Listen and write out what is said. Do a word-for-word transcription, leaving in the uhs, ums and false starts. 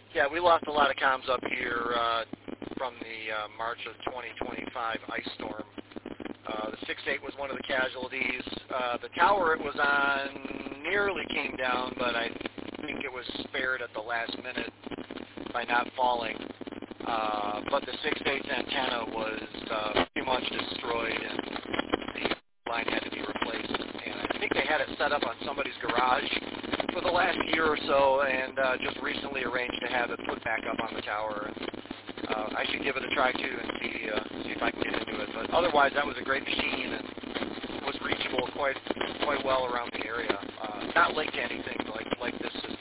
Yeah, we lost a lot of comms up here uh, from the uh, March of twenty twenty-five ice storm. Uh, the six eight was one of the casualties. Uh, the tower it was on nearly came down, but I think it was spared at the last minute by not falling. Uh, but the six eight's antenna was uh, pretty much destroyed, and the line had to be replaced. And I think they had it set up on somebody's garage for the last year or so, and uh, just recently arranged to have it put back up on the tower. And, uh, I should give it a try too and see uh, see if I can get into it. But otherwise, that was a great machine and was reachable quite quite well around the area. Uh, not linked to anything like like this system.